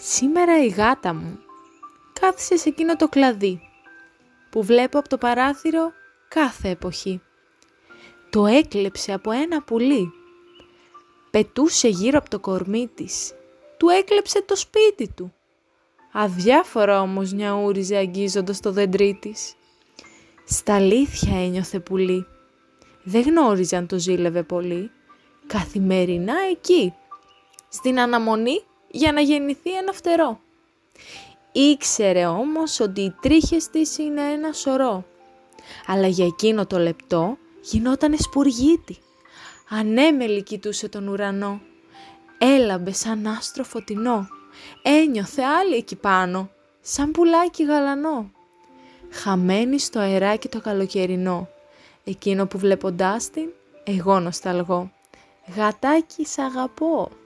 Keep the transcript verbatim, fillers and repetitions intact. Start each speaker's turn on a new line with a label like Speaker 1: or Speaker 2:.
Speaker 1: Σήμερα η γάτα μου κάθισε σε εκείνο το κλαδί που βλέπω από το παράθυρο κάθε εποχή. Το έκλεψε από ένα πουλί. Πετούσε γύρω από το κορμί της. Του έκλεψε το σπίτι του. Αδιάφορα όμως νιαούριζε αγγίζοντας το δέντρι της. Στα αλήθεια ένιωθε πουλί. Δεν γνώριζε αν το ζήλευε πολύ. Καθημερινά εκεί, στην αναμονή για να γεννηθεί ένα φτερό. Ήξερε όμως ότι οι τρίχες της είναι ένα σωρό. Αλλά για εκείνο το λεπτό γινότανε σπουργίτη. Ανέμελη κοιτούσε τον ουρανό. Έλαμπε σαν άστρο φωτεινό. Ένιωθε άλλη εκεί πάνω, σαν πουλάκι γαλανό. Χαμένη στο αεράκι το καλοκαιρινό. Εκείνο που βλέποντάς την, εγώ νοσταλγώ. Γατάκι σ' αγαπώ.